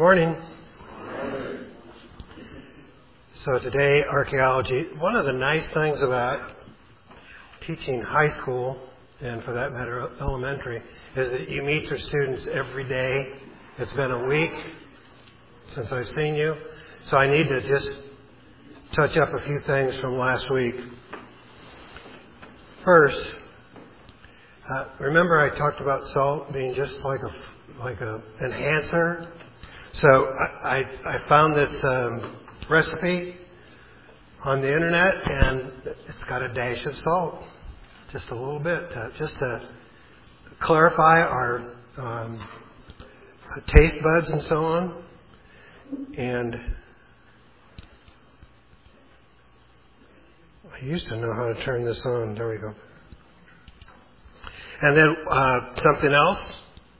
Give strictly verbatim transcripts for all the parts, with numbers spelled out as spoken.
morning. So today, archaeology. One of the nice things about teaching high school, and for that matter, elementary, is that you meet your students every day. It's been a week since I've seen you, so I need to just touch up a few things from last week. First, uh, remember I talked about salt being just like a like a enhancer. So I, I, I found this um, recipe on the internet, and it's got a dash of salt, just a little bit, uh, just to clarify our um, taste buds and so on. And I used to know how to turn this on. There we go. And then uh, something else.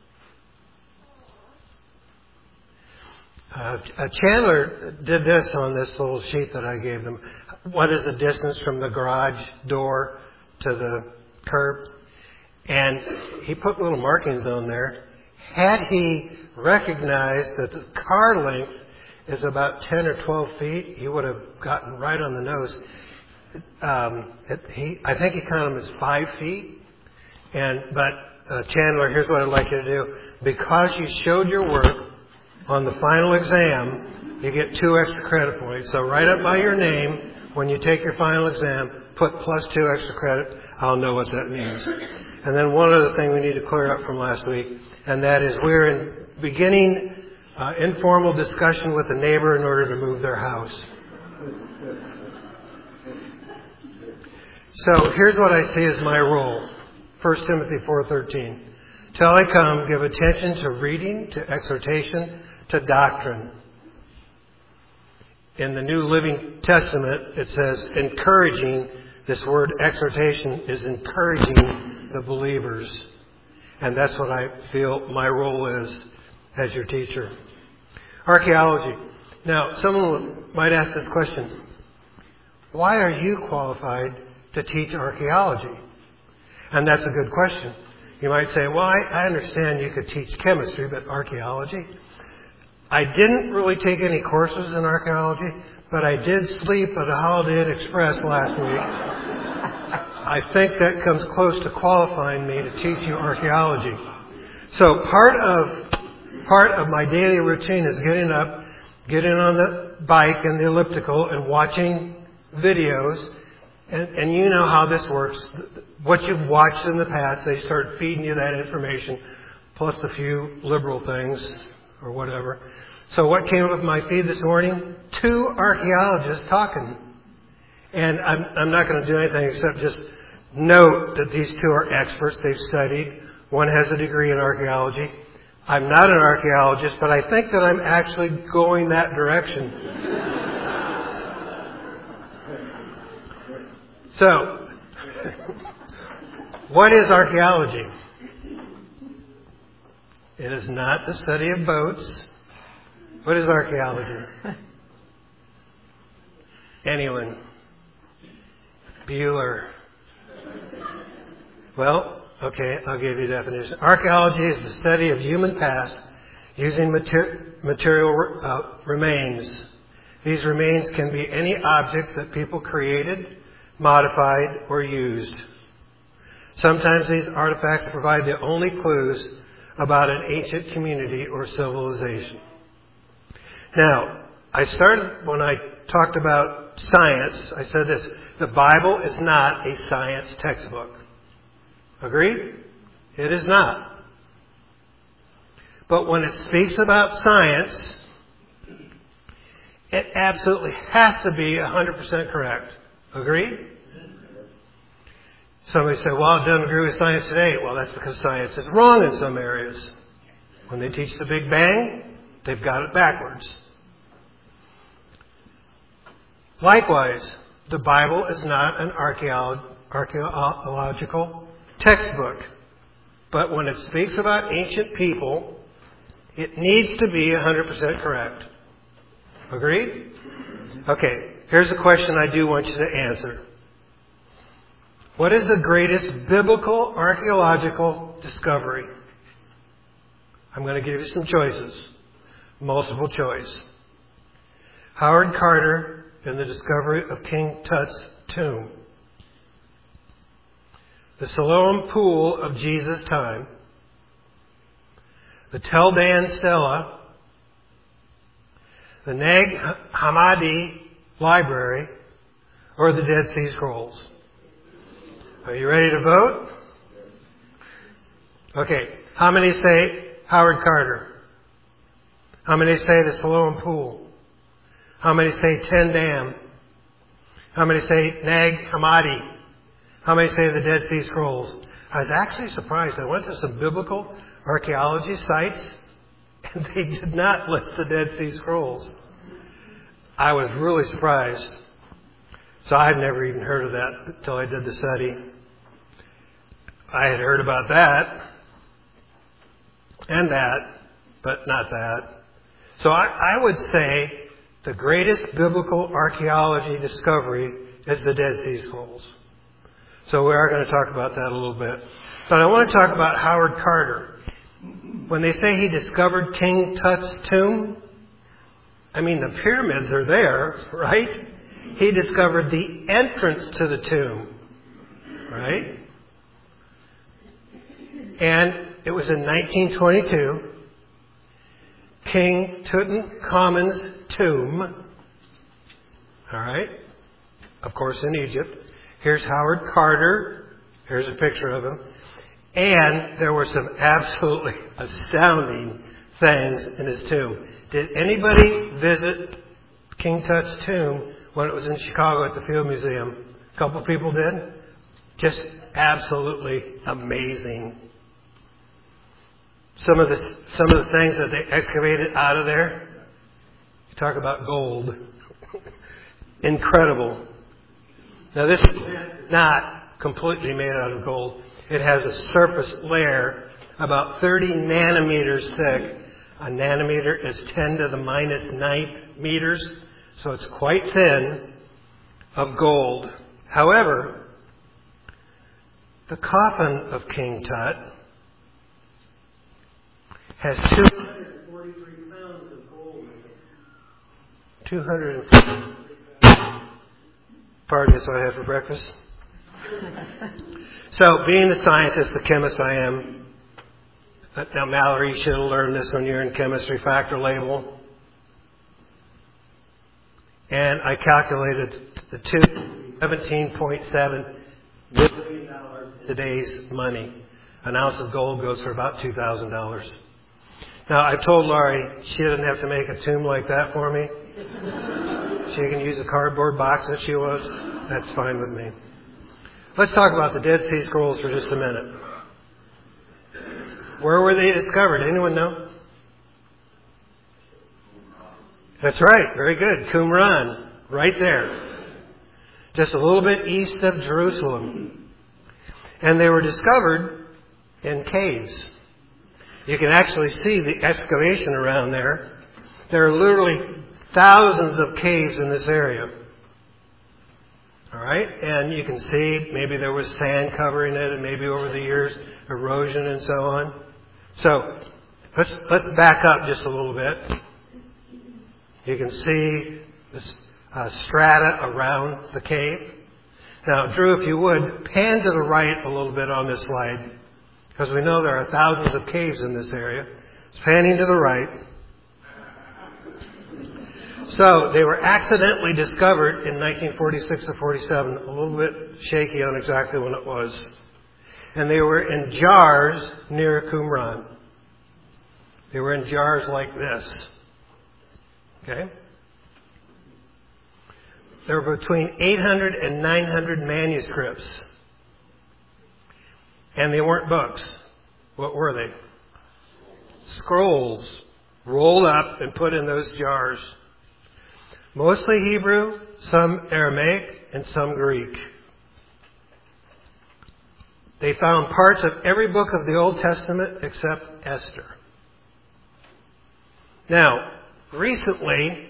Uh, uh, Chandler did this on this little sheet that I gave them. What is the distance from the garage door to the curb? And he put little markings on there. Had he recognized that the car length is about ten or twelve feet, he would have gotten right on the nose. Um, it, he, I think he counted them as five feet. And but uh, Chandler, here's what I'd like you to do. Because you showed your work on the final exam, you get two extra credit points. So write up by your name when you take your final exam, put plus two extra credit. I'll know what that means. And then one other thing we need to clear up from last week, and that is we're in beginning uh, informal discussion with a neighbor in order to move their house. So here's what I see as my role. First Timothy four thirteen. Till I come, give attention to reading, to exhortation, to doctrine. In the New Living Testament, it says encouraging. This word exhortation is encouraging the believers. And that's what I feel my role is as your teacher. Archaeology. Now, someone might ask this question. Why are you qualified to teach archaeology? And that's a good question. You might say, well, I, I understand you could teach chemistry, but archaeology? I didn't really take any courses in archaeology, but I did sleep at a Holiday Inn Express last week. I think that comes close to qualifying me to teach you archaeology. So part of part of my daily routine is getting up, getting on the bike and the elliptical and watching videos. And, and you know how this works. What you've watched in the past, they start feeding you that information, plus a few liberal things or whatever. So what came up with my feed this morning? Two archaeologists talking. And I'm, I'm not going to do anything except just note that these two are experts. They've studied. One has a degree in archaeology. I'm not an archaeologist, but I think that I'm actually going that direction. So, what is archaeology? It is not the study of boats. What is archaeology? Anyone? Bueller. Well, okay, I'll give you a definition. Archaeology is the study of human past using mater- material uh, remains. These remains can be any objects that people created, modified, or used. Sometimes these artifacts provide the only clues about an ancient community or civilization. Now, I started when I talked about science, I said this, the Bible is not a science textbook. Agreed? It is not. But when it speaks about science, it absolutely has to be one hundred percent correct. Agreed? Somebody said, well, it doesn't agree with science today. Well, that's because science is wrong in some areas. When they teach the Big Bang, they've got it backwards. Likewise, the Bible is not an archaeolo- archaeological textbook. But when it speaks about ancient people, it needs to be one hundred percent correct. Agreed? Okay, here's a question I do want you to answer. What is the greatest biblical archaeological discovery? I'm going to give you some choices. multiple choice. Howard Carter and the discovery of King Tut's tomb. The Siloam Pool of Jesus' time. The Tel Dan Stela. The Nag Hammadi Library, or the Dead Sea Scrolls. Are you ready to vote? Okay. How many say Howard Carter? How many say the Siloam Pool? How many say Ten Dam? How many say Nag Hammadi? How many say the Dead Sea Scrolls? I was actually surprised. I went to some biblical archaeology sites, and they did not list the Dead Sea Scrolls. I was really surprised. So I'd never even heard of that until I did the study. I had heard about that and that, but not that. So I, I would say the greatest biblical archaeology discovery is the Dead Sea Scrolls. So we are going to talk about that a little bit. But I want to talk about Howard Carter. When they say he discovered King Tut's tomb, I mean, the pyramids are there, right? He discovered the entrance to the tomb, right? And it was in nineteen twenty-two, King Tutankhamun's tomb, all right? Of course, in Egypt. Here's Howard Carter. Here's a picture of him. And there were some absolutely astounding things in his tomb. Did anybody visit King Tut's tomb when it was in Chicago at the Field Museum? A couple people did. Just absolutely amazing. Some of the some of the things that they excavated out of there. You talk about gold. Incredible. Now this is not completely made out of gold. It has a surface layer about thirty nanometers thick. A nanometer is ten to the minus ninth meters, so it's quite thin, of gold. However, the coffin of King Tut has two hundred forty-three pounds of gold in it. two hundred forty-three pounds. Pardon me, so I had for breakfast. So, being the scientist, the chemist I am, now Mallory, you should have learned this when you're in chemistry, factor label. And I calculated the two, seventeen point seven billion dollars in today's money. An ounce of gold goes for about two thousand dollars. Now, I told Laurie she doesn't have to make a tomb like that for me. She can use a cardboard box that she was. That's fine with me. Let's talk about the Dead Sea Scrolls for just a minute. Where were they discovered? Anyone know? That's right. Very good. Qumran. Right there. Just a little bit east of Jerusalem. And they were discovered in caves. You can actually see the excavation around there. There are literally thousands of caves in this area. All right? And you can see maybe there was sand covering it, and maybe over the years erosion and so on. So let's let's back up just a little bit. You can see this uh, strata around the cave. Now, Drew, if you would, pan to the right a little bit on this slide, because we know there are thousands of caves in this area. It's panning to the right. So they were accidentally discovered in nineteen forty-six or forty-seven, a little bit shaky on exactly when it was. And they were in jars near Qumran. They were in jars like this. Okay? There were between eight hundred and nine hundred manuscripts. And they weren't books. What were they? Scrolls rolled up and put in those jars. Mostly Hebrew, some Aramaic, and some Greek. They found parts of every book of the Old Testament except Esther. Now, recently,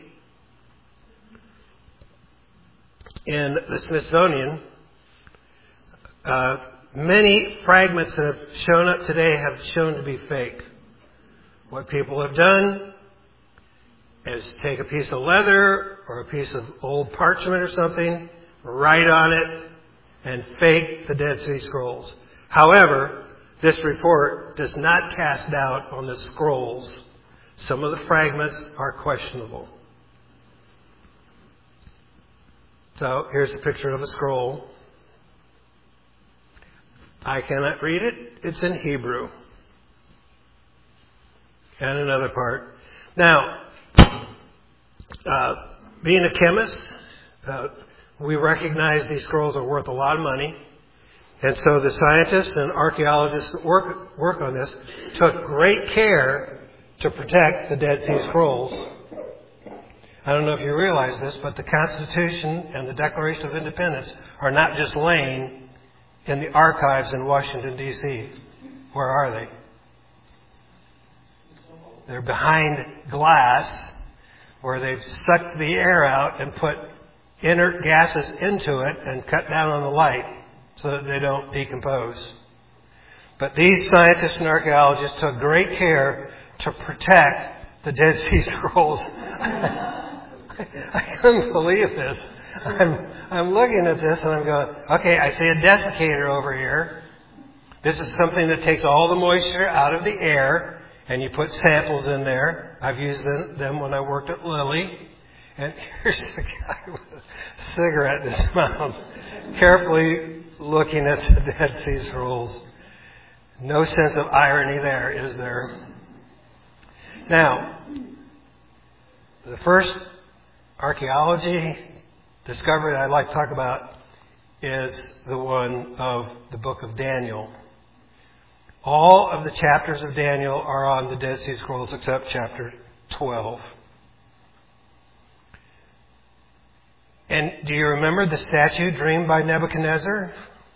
in the Smithsonian, uh, many fragments that have shown up today have shown to be fake. What people have done is take a piece of leather or a piece of old parchment or something, write on it, and fake the Dead Sea Scrolls. However, this report does not cast doubt on the scrolls. Some of the fragments are questionable. So here's a picture of a scroll. I cannot read it. It's in Hebrew. And another part. Now, uh, being a chemist, uh, we recognize these scrolls are worth a lot of money. And so the scientists and archaeologists that work, work on this took great care to protect the Dead Sea Scrolls. I don't know if you realize this, but the Constitution and the Declaration of Independence are not just laying in the archives in Washington, D C Where are they? They're behind glass where they've sucked the air out and put inert gases into it and cut down on the light so that they don't decompose. But these scientists and archaeologists took great care to protect the Dead Sea Scrolls. I couldn't believe this. I'm, I'm looking at this and I'm going, okay, I see a desiccator over here. This is something that takes all the moisture out of the air, and you put samples in there. I've used them, them when I worked at Lilly. And here's the guy with a cigarette in his mouth, carefully looking at the Dead Sea Scrolls. No sense of irony there, is there? Now, the first archaeology discovery that I'd like to talk about is the one of the book of Daniel. All of the chapters of Daniel are on the Dead Sea Scrolls except chapter twelve. And do you remember the statue dreamed by Nebuchadnezzar?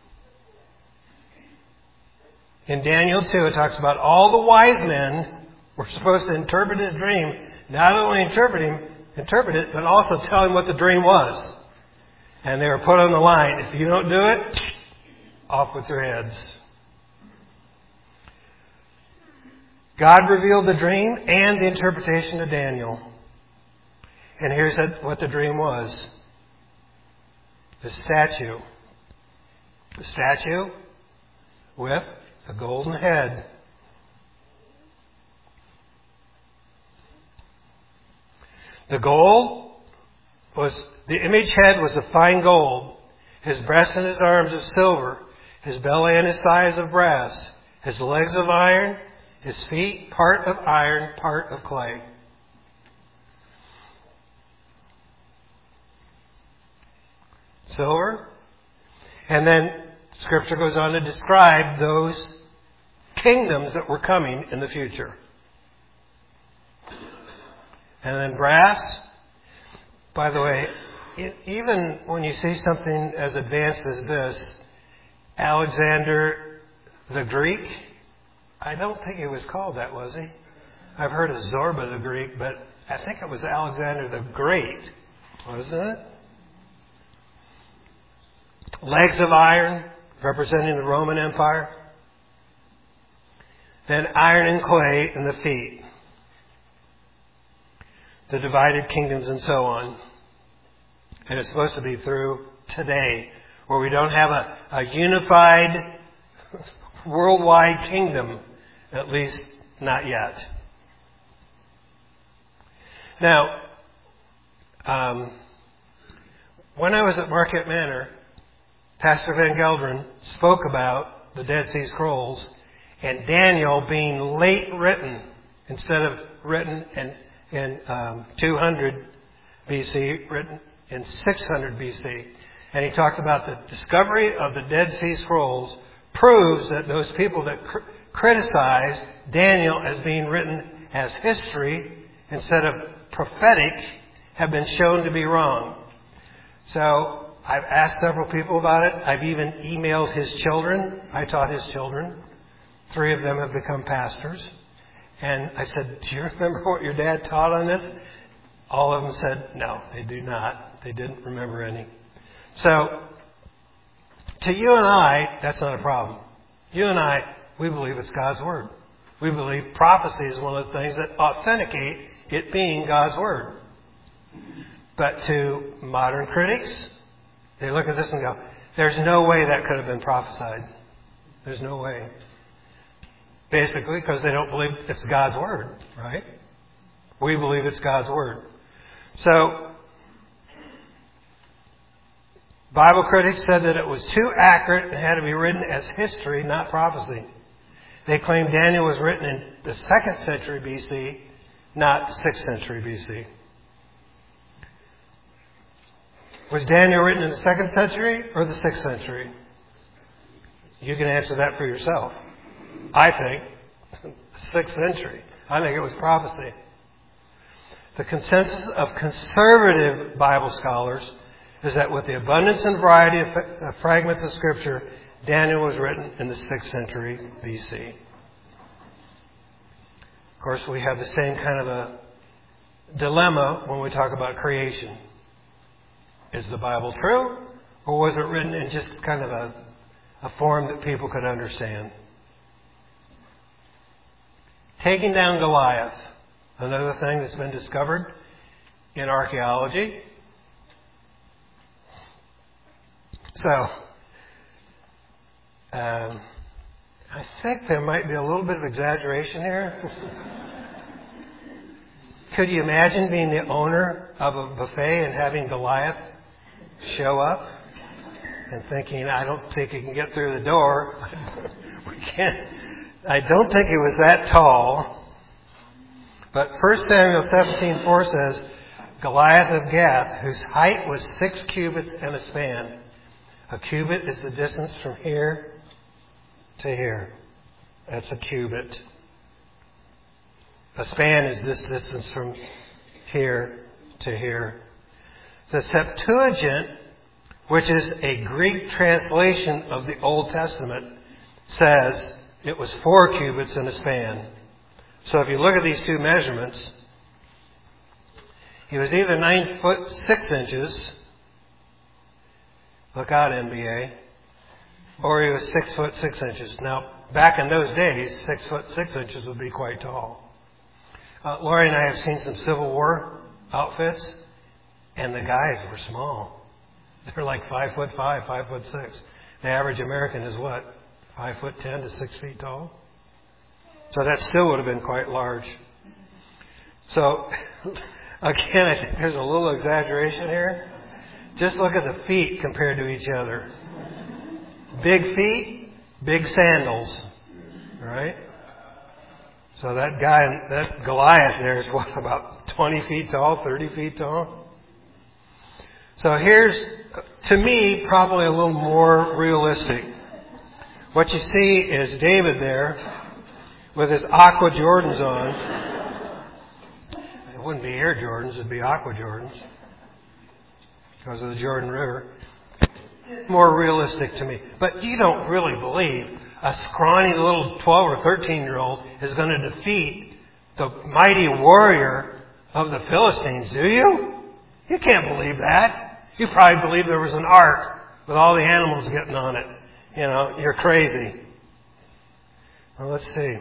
In Daniel two, it talks about all the wise men were supposed to interpret his dream. Not only interpret him, interpret it, but also tell him what the dream was. And they were put on the line. If you don't do it, off with your heads. God revealed the dream and the interpretation to Daniel. And here's what the dream was. The statue. The statue with a golden head. The gold was, the image head was of fine gold, his breast and his arms of silver, his belly and his thighs of brass, his legs of iron, his feet part of iron, part of clay. Silver. And then Scripture goes on to describe those kingdoms that were coming in the future. And then brass. By the way, even when you see something as advanced as this, Alexander the Greek, I don't think he was called that, was he? I've heard of Zorba the Greek, but I think it was Alexander the Great, wasn't it? Legs of iron, representing the Roman Empire. Then iron and clay in the feet. The divided kingdoms and so on. And it's supposed to be through today, where we don't have a, a unified worldwide kingdom, at least not yet. Now, um, when I was at Marquette Manor, Pastor Van Gelderen spoke about the Dead Sea Scrolls and Daniel being late written instead of written in, in um, two hundred B C, written in six hundred B C. And he talked about the discovery of the Dead Sea Scrolls proves that those people that cr- criticized Daniel as being written as history instead of prophetic have been shown to be wrong. So I've asked several people about it. I've even emailed his children. I taught his children. Three of them have become pastors. And I said, do you remember what your dad taught on this? All of them said, no, they do not. They didn't remember any. So, to you and I, that's not a problem. You and I, we believe it's God's Word. We believe prophecy is one of the things that authenticate it being God's Word. But to modern critics, they look at this and go, there's no way that could have been prophesied. There's no way. Basically, because they don't believe it's God's Word, right? We believe it's God's Word. So, Bible critics said that it was too accurate and had to be written as history, not prophecy. They claimed Daniel was written in the second century B C, not sixth century B C. Was Daniel written in the second century or the sixth century? You can answer that for yourself. I think sixth century. I think it was prophecy. The consensus of conservative Bible scholars is that with the abundance and variety of fragments of Scripture, Daniel was written in the sixth century B C. Of course, we have the same kind of a dilemma when we talk about creation. Is the Bible true, or was it written in just kind of a, a form that people could understand? Taking down Goliath, another thing that's been discovered in archaeology. So, um, I think there might be a little bit of exaggeration here. Could you imagine being the owner of a buffet and having Goliath show up and thinking, I don't think he can get through the door. we can't. I don't think he was that tall. But First Samuel seventeen four says, Goliath of Gath, whose height was six cubits and a span. A cubit is the distance from here to here. That's a cubit. A span is this distance from here to here. The Septuagint, which is a Greek translation of the Old Testament, says it was four cubits in a span. So if you look at these two measurements, he was either nine foot six inches, look out N B A, or he was six foot six inches. Now, back in those days, six foot six inches would be quite tall. Uh, Lori and I have seen some Civil War outfits, and the guys were small. They're like five foot five, five foot six. The average American is what? Five foot ten to six feet tall? So that still would have been quite large. So, again, I think there's a little exaggeration here. Just look at the feet compared to each other. Big feet, big sandals. Right? So that guy, that Goliath there is what, about twenty feet tall, thirty feet tall? So here's, to me, probably a little more realistic. What you see is David there with his Aqua Jordans on. It wouldn't be Air Jordans, it'd be Aqua Jordans because of the Jordan River. More realistic to me. But you don't really believe a scrawny little twelve or thirteen year old is going to defeat the mighty warrior of the Philistines, do you? You can't believe that. You probably believe there was an ark with all the animals getting on it. You know, you're crazy. Well, let's see.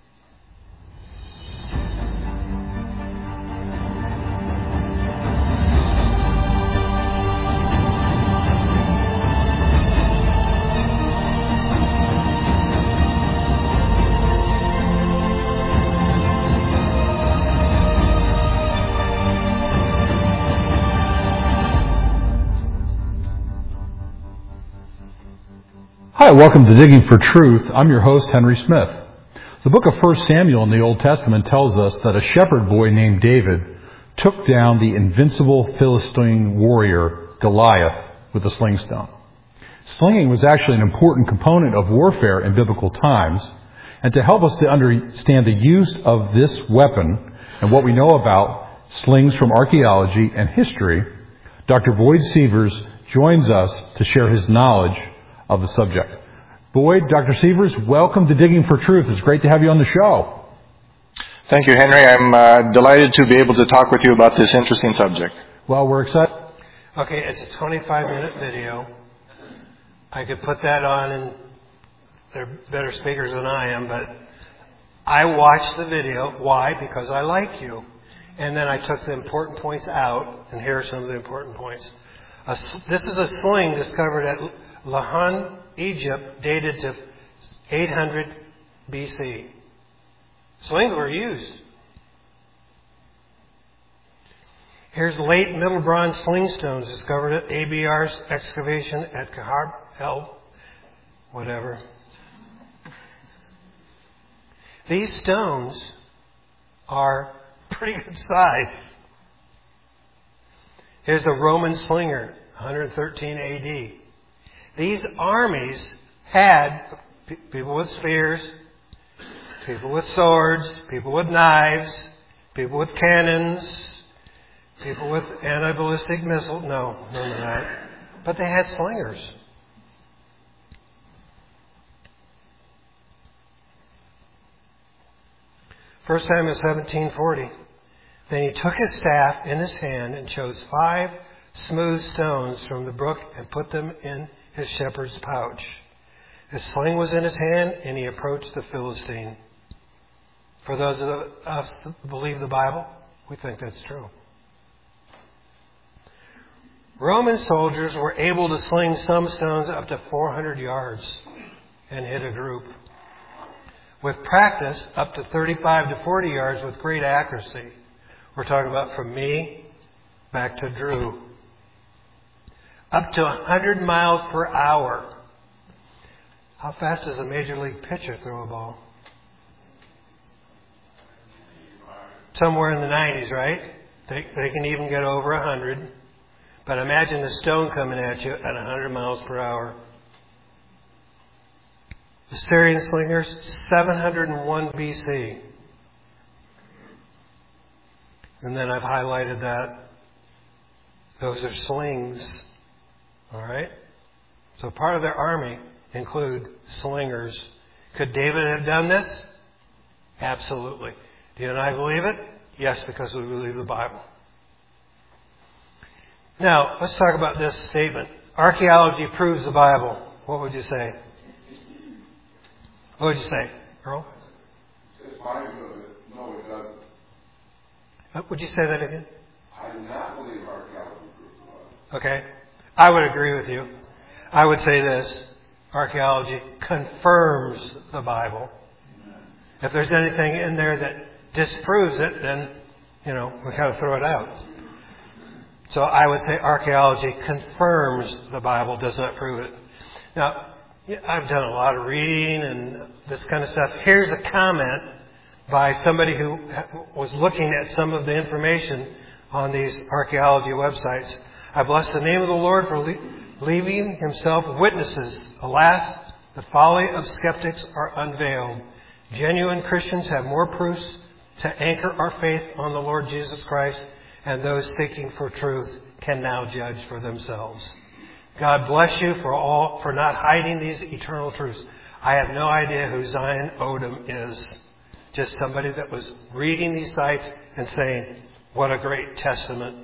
Hi, welcome to Digging for Truth. I'm your host, Henry Smith. The book of First Samuel in the Old Testament tells us that a shepherd boy named David took down the invincible Philistine warrior Goliath with a sling stone. Slinging was actually an important component of warfare in biblical times, and to help us to understand the use of this weapon and what we know about slings from archaeology and history, Doctor Boyd Sievers joins us to share his knowledge of the subject. Boyd, Doctor Sievers, welcome to Digging for Truth. It's great to have you on the show. Thank you, Henry. I'm uh, delighted to be able to talk with you about this interesting subject. Well, we're excited. Okay, it's a twenty-five minute video. I could put that on, and they're better speakers than I am, but I watched the video. Why? Because I like you. and then I took the important points out, and here are some of the important points. A, this is a sling discovered at Lahan, Egypt, dated to eight hundred B C. Slings were used. Here's late Middle Bronze sling stones discovered at A B R's excavation at Kahar El, whatever. These stones are pretty good size. Here's a Roman slinger, one thirteen A D. These armies had p- people with spears, people with swords, people with knives, people with cannons, people with anti-ballistic missiles. No, none of that. But they had slingers. First Samuel seventeen forty. Then he took his staff in his hand and chose five smooth stones from the brook and put them in his shepherd's pouch. His sling was in his hand, and he approached the Philistine. For those of us that believe the Bible, we think that's true. Roman soldiers were able to sling some stones up to four hundred yards and hit a group. With practice, up to thirty-five to forty yards with great accuracy. We're talking about from me back to Drew. Up to one hundred miles per hour. How fast does a major league pitcher throw a ball? Somewhere in the nineties, right? They, they can even get over one hundred. But imagine a stone coming at you at one hundred miles per hour. The Syrian slingers, seven hundred one B C. And then I've highlighted that. Those are slings. All right? So part of their army include slingers. Could David have done this? Absolutely. Do you and I believe it? Yes, because we believe the Bible. Now, let's talk about this statement. Archaeology proves the Bible. What would you say? What would you say, Earl? It's fine, but no, it doesn't. Uh, would you say that again? I do not believe archaeology proves the Bible. Okay. I would agree with you. I would say this. Archaeology confirms the Bible. If there's anything in there that disproves it, then, you know, we kind of throw it out. So I would say archaeology confirms the Bible, does not prove it. Now, I've done a lot of reading and this kind of stuff. Here's a comment by somebody who was looking at some of the information on these archaeology websites. I bless the name of the Lord for le- leaving himself witnesses. Alas, the folly of skeptics are unveiled. Genuine Christians have more proofs to anchor our faith on the Lord Jesus Christ, and those seeking for truth can now judge for themselves. God bless you for all for not hiding these eternal truths. I have no idea who Zion Odom is. Just somebody that was reading these sites and saying, what a great testament.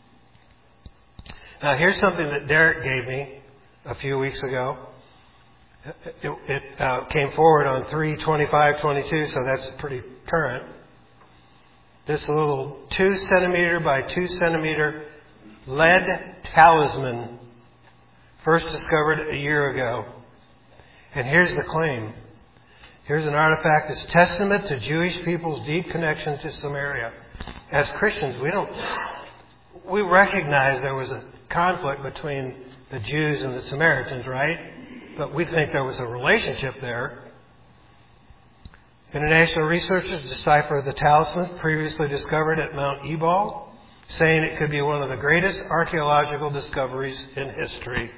Now here's something that Derek gave me a few weeks ago. It, it uh, came forward on three twenty-five twenty-two, so that's pretty current. This little two centimeter by two centimeter lead talisman, first discovered a year ago. And here's the claim. Here's an artifact that's testament to Jewish people's deep connection to Samaria. As Christians, we don't, we recognize there was a conflict between the Jews and the Samaritans, right? But we think there was a relationship there. International researchers deciphered the talisman previously discovered at Mount Ebal, saying it could be one of the greatest archaeological discoveries in history.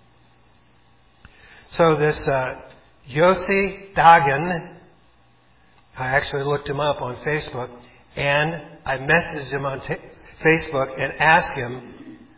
So this uh, Yossi Dagan, I actually looked him up on Facebook, and I messaged him on t- Facebook and asked him,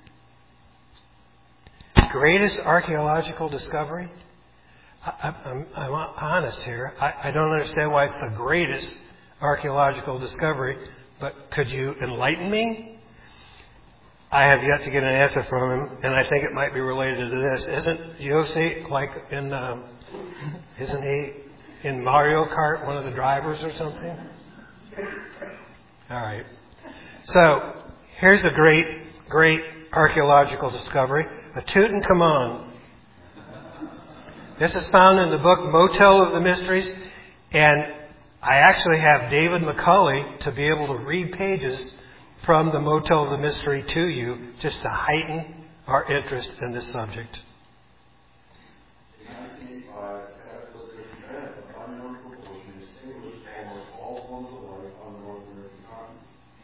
greatest archaeological discovery? I, I'm, I'm honest here. I, I don't understand why it's the greatest archaeological discovery, but could you enlighten me? I have yet to get an answer from him, and I think it might be related to this. Isn't Yossi like in, um, isn't he in Mario Kart, one of the drivers or something? All right. So, here's a great, great archaeological discovery. A Tutankhamun. This is found in the book Motel of the Mysteries, and I actually have David McCulley to be able to read pages from the Motel of the Mystery to you, just to heighten our interest in this subject. In nineteen eighty-five, F was the event of unknown proportion extinguished almost all forms of life on the North American continent.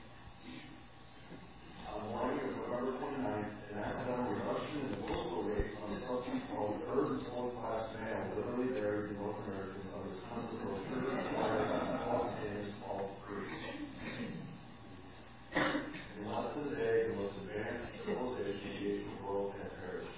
On the morning of November twenty-ninth, an accidental reduction in the postal rate on a substance called third and fourth class mail literally buried the North Americans under tons of third class all hands all free. In less than a day, the most advanced civilization in the ancient world had perished.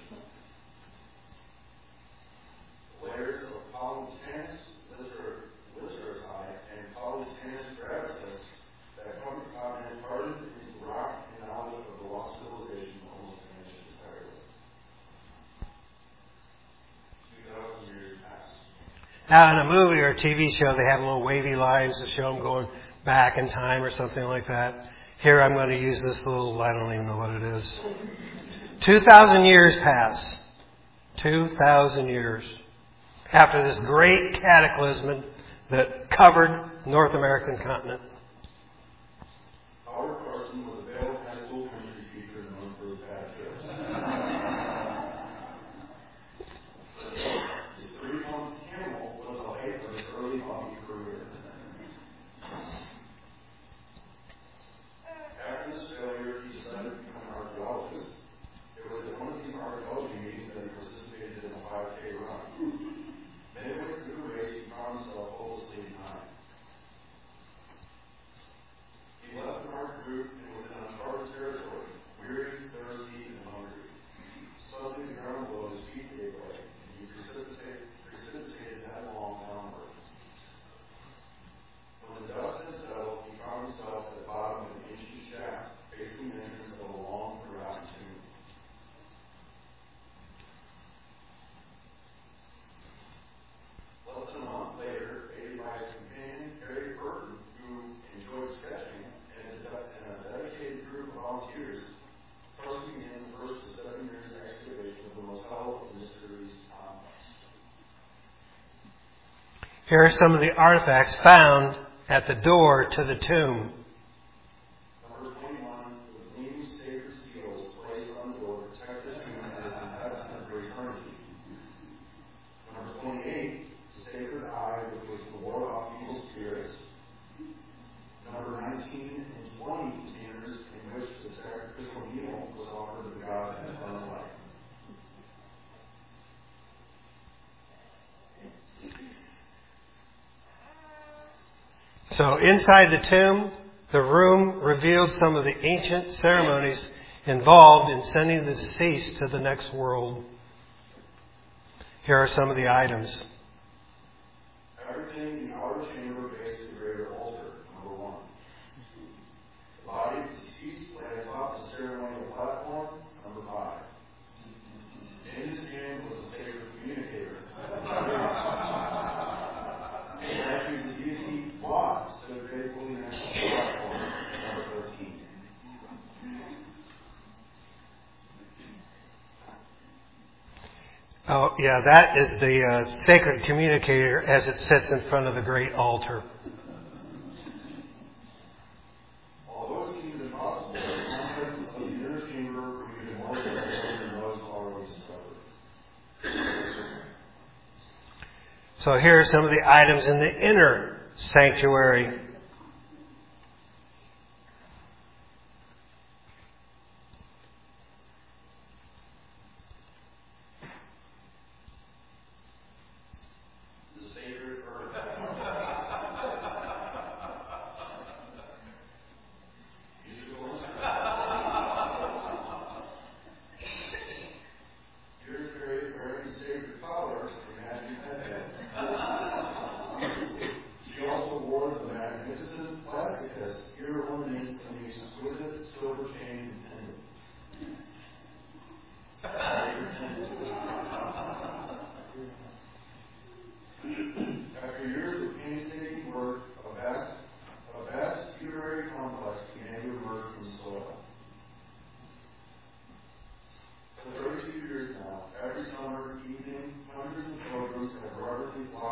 Layers of Polytanus litterae and Polytanus gravitas that come from continent hardened into rock and knowledge of the lost civilization almost vanished entirely. Two thousand years passed. Now, in a movie or a T V show, they have little wavy lines to show them going back in time or something like that. Here, I'm going to use this little, I don't even know what it is. two thousand years pass. two thousand years. After this great cataclysm that covered the North American continent. Howard Carson was a veiled high school country teacher known for his bad trips. His three-month camel was the height of his early hockey career. After this failure, he decided to become an archaeologist. It was at one of these archaeology meetings that he participated in a five K run. Midway through the race, he found himself hopelessly behind. He left the marked route and was in uncharted territory, weary, thirsty, and hungry. Suddenly, the ground below his feet gave way, and he precipitated, precipitated headlong downward. When the dust had settled, he found himself at the bottom of an ancient shaft, facing the entrance of a long, forgotten tomb. Less than a month later, aided by his companion, Harry Burton, who enjoyed sketching, and a, and a dedicated group of volunteers, Carson began the first of seven years excavation of the Motel of Mysteries complex. Here are some of the artifacts found at the door to the tomb. Number twenty-one, the gleaming sacred seals placed on the door protect the tomb as an inhabitant for eternity. Number twenty-eight, the sacred eye with which to ward off evil spirits. Number nineteen and twenty containers in which the sacrificial meal was offered to the God of eternal life. So inside the tomb, the room revealed some of the ancient ceremonies involved in sending the deceased to the next world. Here are some of the items. Everything in the outer chamber faced the greater altar, number one. The body of the deceased lay atop the ceremonial platform, number five. In his hand was a sacred communicator. The statue of the deity Wa stood faithfully next to the platform, number thirteen. Oh, yeah, that is the uh, sacred communicator as it sits in front of the great altar. Although it seemed impossible, the contents of the inner chamber were even more difficult than those already discovered. So here are some of the items in the inner sanctuary. The sacred earth. Musical instrument. Here's Harry wearing the sacred collar, the magic headband. She also wore the magnificent plasticus, ear ornaments, and the exquisite silver chain pendant. After years of painstaking work, a vast, a vast funerary complex began to emerge from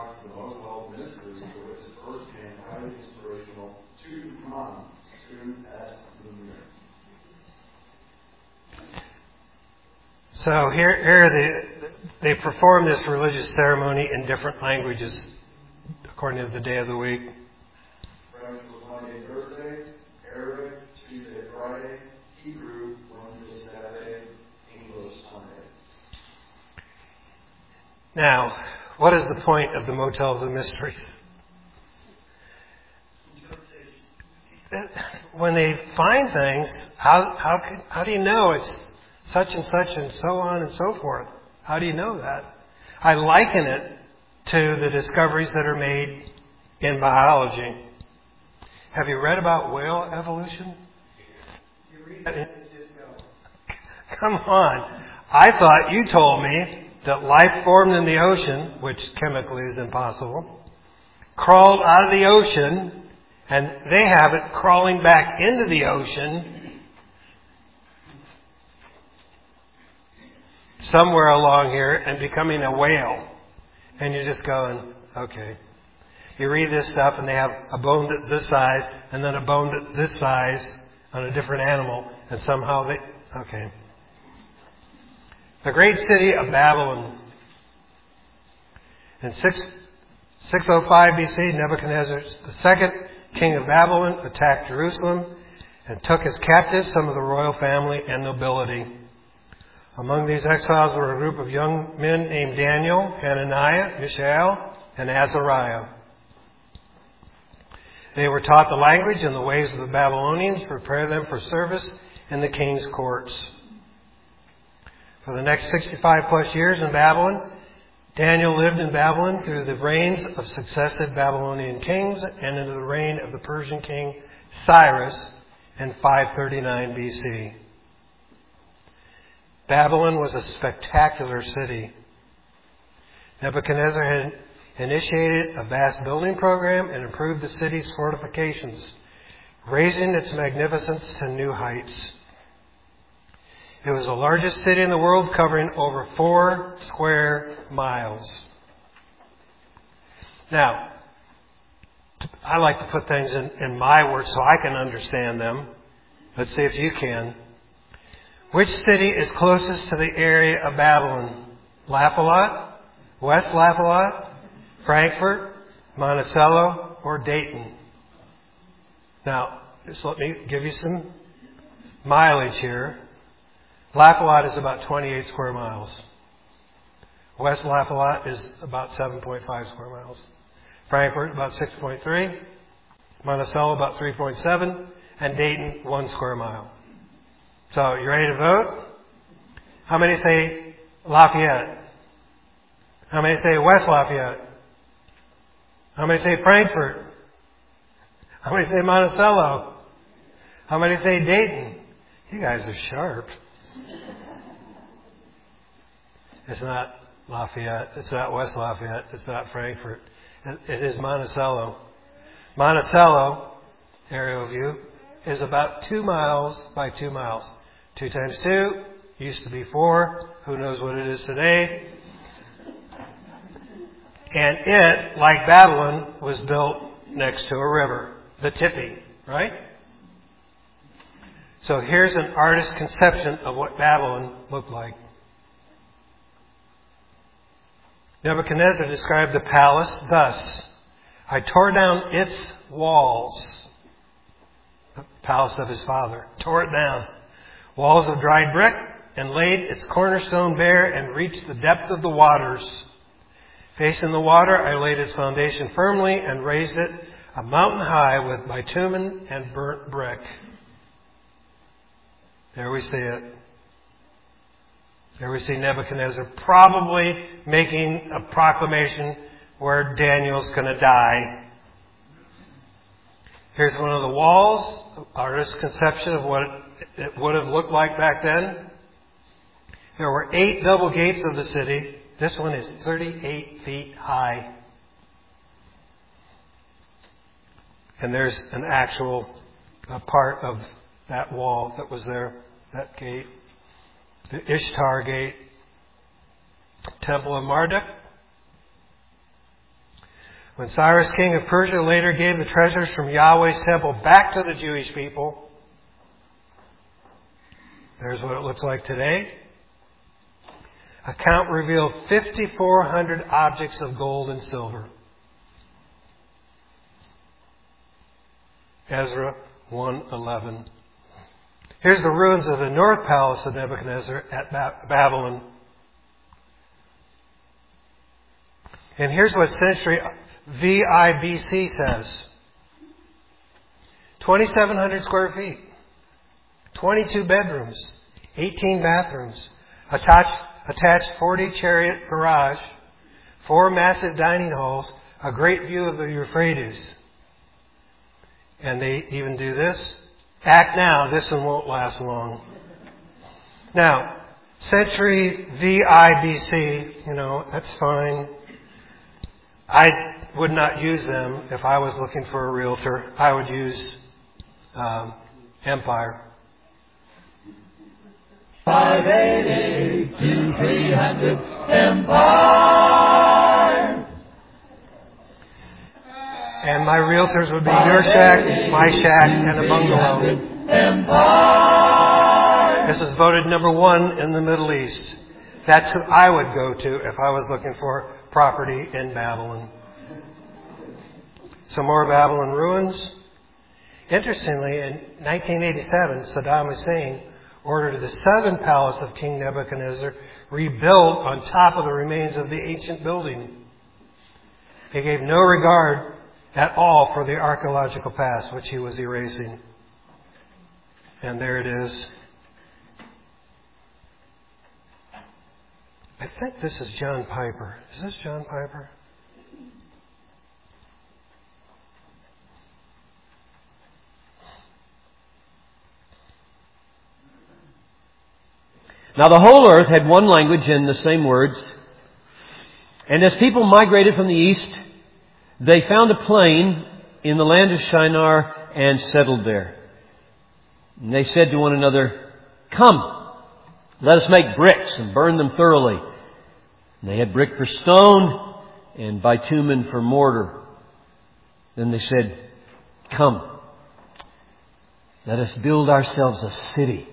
the Motel Mysteries, which is firsthand, highly inspirational. To come on, student at the mirror. So here, here the, they perform this religious ceremony in different languages, according to the day of the week. French was Monday, Thursday, Arabic, Tuesday, Friday, Hebrew, Wednesday, Saturday, English, Sunday. Now, what is the point of the Motel of the Mysteries? When they find things, how how can, how do you know it's such and such and so on and so forth? How do you know that? I liken it to the discoveries that are made in biology. Have you read about whale evolution? You read it. Come on. I thought you told me that life formed in the ocean, which chemically is impossible, crawled out of the ocean, and they have it crawling back into the ocean somewhere along here and becoming a whale. And you're just going, okay. You read this stuff and they have a bone that's this size and then a bone that's this size on a different animal, and somehow they, okay. The great city of Babylon. In six oh five B C, Nebuchadnezzar the second, king of Babylon, attacked Jerusalem and took as captives some of the royal family and nobility. Among these exiles were a group of young men named Daniel, Hananiah, Mishael, and Azariah. They were taught the language and the ways of the Babylonians to prepare them for service in the king's courts. For the next sixty-five plus years in Babylon, Daniel lived in Babylon through the reigns of successive Babylonian kings and into the reign of the Persian king Cyrus in five thirty-nine B C. Babylon was a spectacular city. Nebuchadnezzar had initiated a vast building program and improved the city's fortifications, raising its magnificence to new heights. It was the largest city in the world, covering over four square miles. Now, I like to put things in, in my words so I can understand them. Let's see if you can. Which city is closest to the area of Babylon? Laphalot, West Laphalot, Frankfurt, Monticello, or Dayton? Now, just let me give you some mileage here. Laphalot is about twenty-eight square miles. West Laphalot is about seven point five square miles. Frankfurt, about six point three. Monticello, about three point seven. And Dayton, one square mile. So, you ready to vote? How many say Lafayette? How many say West Lafayette? How many say Frankfurt? How many say Monticello? How many say Dayton? You guys are sharp. It's not Lafayette. It's not West Lafayette. It's not Frankfurt. It is Monticello. Monticello, aerial view, is about two miles by two miles. Two times two used to be four. Who knows what it is today? And it, like Babylon, was built next to a river, the Tippy, right? So here's an artist's conception of what Babylon looked like. Nebuchadnezzar described the palace thus: I tore down its walls. The palace of his father. Tore it down. Walls of dried brick, and laid its cornerstone bare, and reached the depth of the waters. Facing the water, I laid its foundation firmly, and raised it a mountain high with bitumen and burnt brick. There we see it. There we see Nebuchadnezzar probably making a proclamation where Daniel's going to die. Here's one of the walls, artist's conception of what it would have looked like back then. There were eight double gates of the city. This one is thirty-eight feet high. And there's an actual uh, part of that wall that was there, that gate. The Ishtar Gate, Temple of Marduk. When Cyrus, king of Persia, later gave the treasures from Yahweh's temple back to the Jewish people, there's what it looks like today. A count revealed five thousand four hundred objects of gold and silver. Ezra one eleven. Here's the ruins of the north palace of Nebuchadnezzar at Babylon. And here's what Century V I B C says. twenty-seven hundred square feet. twenty-two bedrooms. eighteen bathrooms. Attached, attached forty chariot garage. Four massive dining halls. A great view of the Euphrates. And they even do this. Act now. This one won't last long. Now, Century V I B C, you know, that's fine. I would not use them if I was looking for a realtor. I would use um, Empire. five eighty, two three hundred Empire. And my realtors would be your shack, my shack, and a bungalow. Empire. This was voted number one in the Middle East. That's who I would go to if I was looking for property in Babylon. Some more Babylon ruins. Interestingly, in nineteen eighty-seven, Saddam Hussein ordered the southern palace of King Nebuchadnezzar rebuilt on top of the remains of the ancient building. He gave no regard at all for the archaeological past, which he was erasing. And there it is. I think this is John Piper. Is this John Piper? Now the whole earth had one language and the same words. And as people migrated from the east, they found a plain in the land of Shinar and settled there. And they said to one another, "Come, let us make bricks and burn them thoroughly." And they had brick for stone and bitumen for mortar. Then they said, "Come, let us build ourselves a city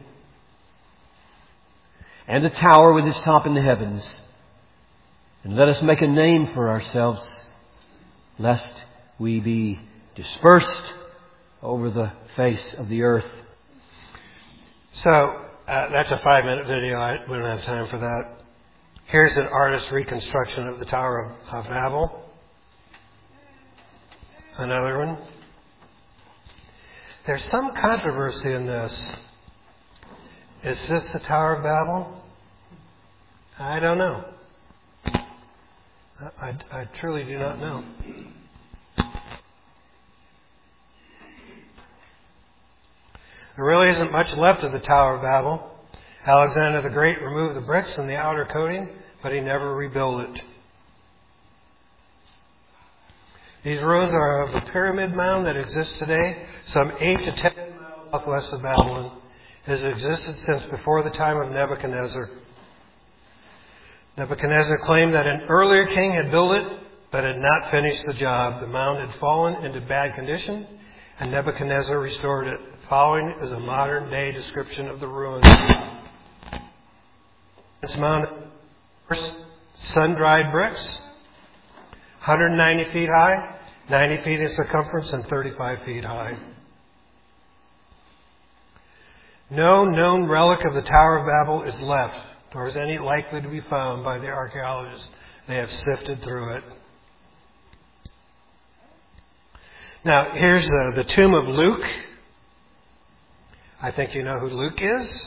and a tower with its top in the heavens. And let us make a name for ourselves, lest we be dispersed over the face of the earth." So, uh, that's a five-minute video. I, we don't have time for that. Here's an artist's reconstruction of the Tower of, of Babel. Another one. There's some controversy in this. Is this the Tower of Babel? I don't know. I, I truly do not know. There really isn't much left of the Tower of Babel. Alexander the Great removed the bricks and the outer coating, but he never rebuilt it. These ruins are of the pyramid mound that exists today, some eight to ten miles southwest of Babylon. It has existed since before the time of Nebuchadnezzar. Nebuchadnezzar claimed that an earlier king had built it, but had not finished the job. The mound had fallen into bad condition, and Nebuchadnezzar restored it. Following is a modern-day description of the ruins. This mound is sun-dried bricks, one hundred ninety feet high, ninety feet in circumference, and thirty-five feet high. No known relic of the Tower of Babel is left, nor is any likely to be found by the archaeologists. They have sifted through it. Now, here's the, the tomb of Luke. I think you know who Luke is.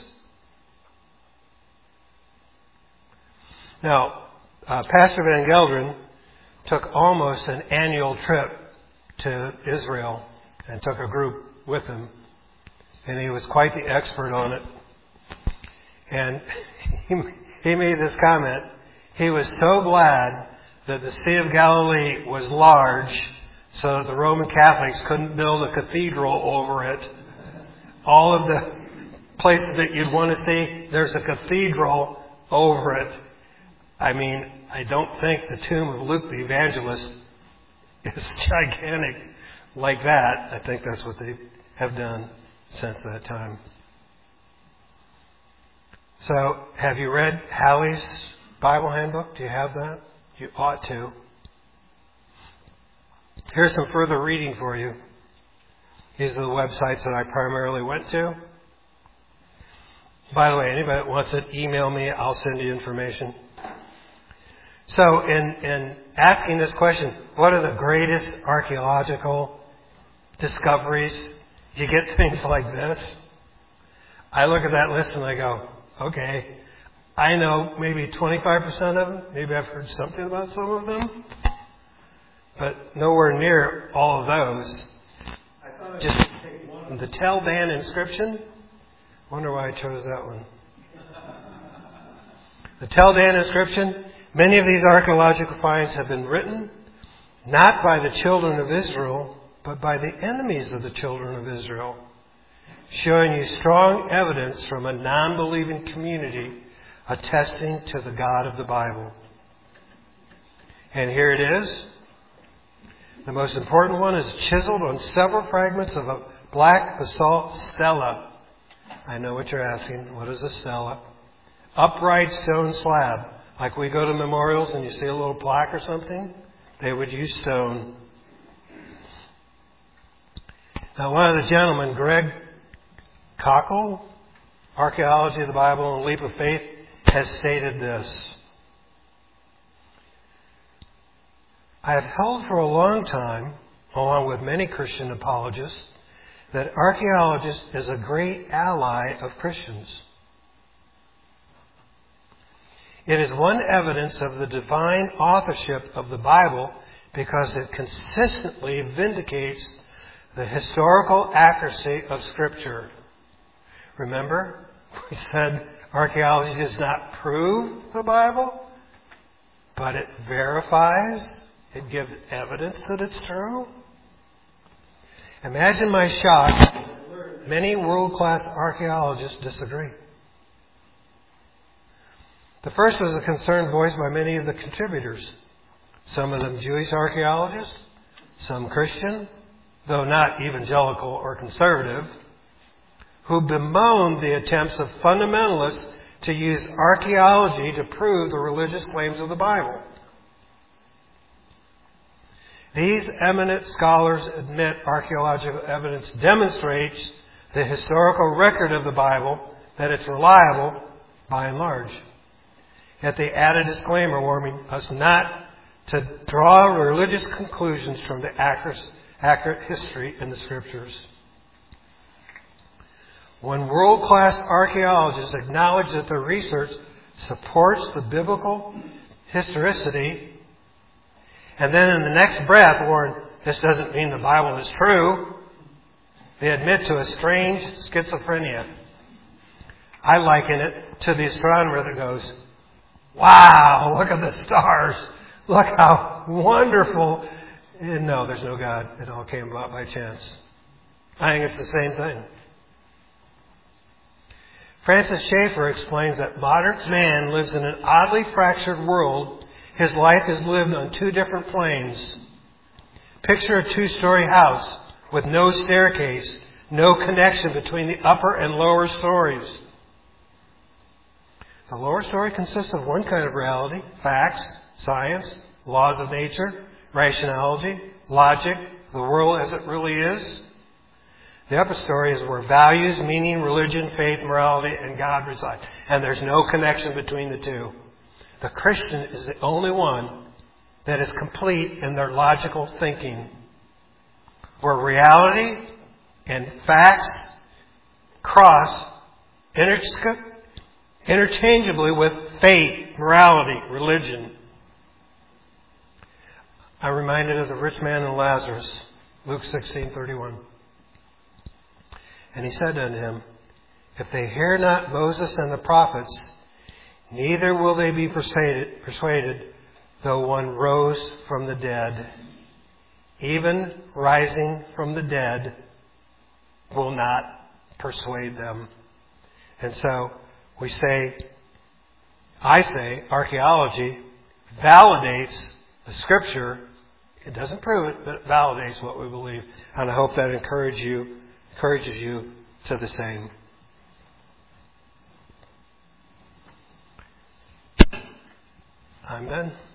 Now, uh, Pastor Van Gelderen took almost an annual trip to Israel and took a group with him. And he was quite the expert on it. And he, he made this comment. He was so glad that the Sea of Galilee was large so that the Roman Catholics couldn't build a cathedral over it. All of the places that you'd want to see, there's a cathedral over it. I mean, I don't think the tomb of Luke the Evangelist is gigantic like that, I think that's what they have done since that time. So, have you read Halley's Bible Handbook? Do you have that? You ought to. Here's some further reading for you. These are the websites that I primarily went to. By the way, anybody that wants it, email me. I'll send you information. So, in, in asking this question, what are the greatest archaeological discoveries? You get things like this. I look at that list and I go, okay, I know maybe twenty-five percent of them. Maybe I've heard something about some of them. But nowhere near all of those. I thought I'd just take one. The Tel Dan inscription. Wonder why I chose that one. The Tel Dan inscription. Many of these archaeological finds have been written not by the children of Israel, but by the enemies of the children of Israel, showing you strong evidence from a non-believing community attesting to the God of the Bible. And here it is. The most important one is chiseled on several fragments of a black basalt stela. I know what you're asking. What is a stela? Upright stone slab. Like we go to memorials and you see a little plaque or something, they would use stone. Now, one of the gentlemen, Greg Cockle, Archaeology of the Bible and Leap of Faith, has stated this. I have held for a long time, along with many Christian apologists, that archaeology is a great ally of Christians. It is one evidence of the divine authorship of the Bible because it consistently vindicates the historical accuracy of Scripture. Remember, we said archaeology does not prove the Bible, but it verifies, it gives evidence that it's true. Imagine my shock. Many world-class archaeologists disagree. The first was a concern voiced by many of the contributors. Some of them Jewish archaeologists, some Christian, though not evangelical or conservative, who bemoaned the attempts of fundamentalists to use archaeology to prove the religious claims of the Bible. These eminent scholars admit archaeological evidence demonstrates the historical record of the Bible, that it's reliable by and large. Yet they add a disclaimer warning us not to draw religious conclusions from the accurate history in the Scriptures. When world-class archaeologists acknowledge that their research supports the biblical historicity, and then in the next breath warn, this doesn't mean the Bible is true, they admit to a strange schizophrenia. I liken it to the astronomer that goes, wow, look at the stars. Look how wonderful. And no, there's no God. It all came about by chance. I think it's the same thing. Francis Schaeffer explains that modern man lives in an oddly fractured world. His life is lived on two different planes. Picture a two-story house with no staircase, no connection between the upper and lower stories. The lower story consists of one kind of reality, facts, science, laws of nature, rationality, logic, the world as it really is. The upper story is where values, meaning, religion, faith, morality, and God reside. And there's no connection between the two. The Christian is the only one that is complete in their logical thinking, where reality and facts cross interchangeably with faith, morality, religion. I'm reminded of the rich man and Lazarus, Luke sixteen thirty-one. And he said unto him, if they hear not Moses and the prophets, neither will they be persuaded, persuaded, though one rose from the dead. Even rising from the dead will not persuade them. And so we say, I say, archaeology validates the Scripture It doesn't prove it, but it validates what we believe. And I hope that encourages you, encourages you to the same. Amen.